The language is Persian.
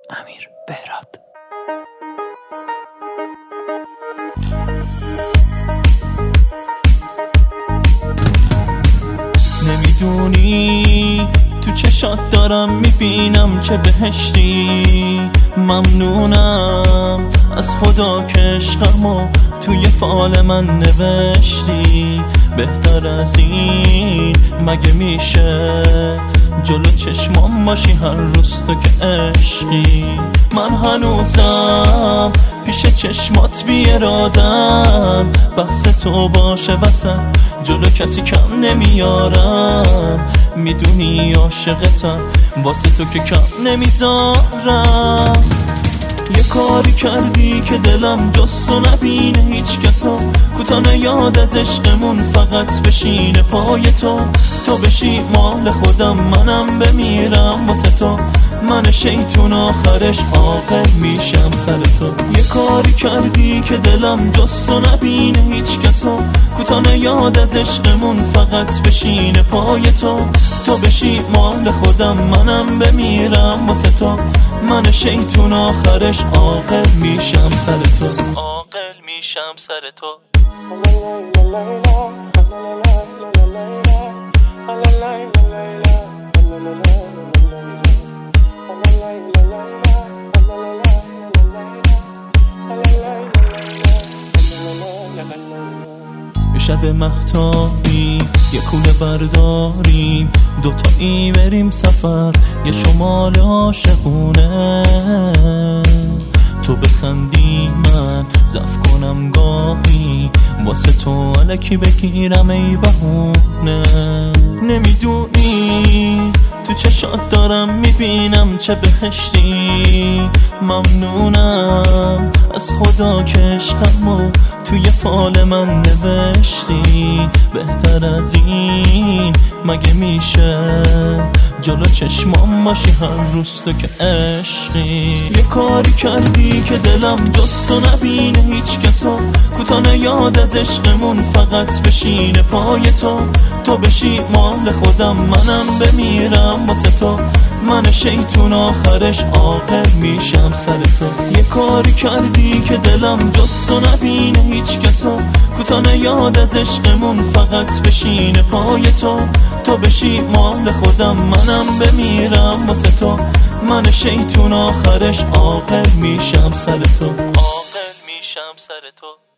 امیر بهراد. نمیدونی تو چشات دارم میبینم چه بهشتی. ممنونم از خدا که عشقمو توی فال من نوشتی. بهتر از این مگه میشه جلو چشمام باشی هر روز تو که عشقی. من هنوزم پیش چشمات بی ارادم، بحث تو باشه وسط جلو کسی کم نمیارم. میدونی عاشقتم واسه تو که کم نمیذارم. یه کاری کردی که دلم جستو نبینه هیچ کسو، کوتاه یاد از عشقمون فقط بشینه پای تو. تو بشی مال خودم منم بمیرم واسه تو. من شیطون آخرش عاقل میشم سر تو. یه کاری کردی که دلم جستو نبینه هیچ کسو، کوتاه یاد از عشقمون فقط بشینه پای تو. تو بشی مال خودم منم بمیرم واسه تو. من شیطون آخرش عاقل میشم سر تو. عاقل میشم سر تو. شب مهتابی یه کوله برداریم، دوتایی بریم سفر یه شمال عاشقونه. تو بخندی من ضعف کنم گاهی، واسه تو الکی بگیرم ای بهونه. نمیدونی تو چشات دارم میبینم چه بهشتی. ممنونم از خدا که عشقمو توی فال من نوشتی. بهتر از این مگه میشه جلو چشمام باشی هر روز تو که عشقی. یه کاری کردی که دلم جستو نبینه هیچ کسو، کوتاه یاد از عشقمون فقط بشینه پای تو. تو بشی مال خودم منم بمیرم واسه تو. من شیطون آخرش عاقل میشم سر تو. یه کاری کردی که دلم جستو نبینه هیچ کسو، کوتاه یاد از عشقمون فقط بشینه پای تو. تو بشی مال خودم منم بمیرم واسه تو. من شیطون آخرش عاقل میشم سر تو. عاقل میشم سر تو.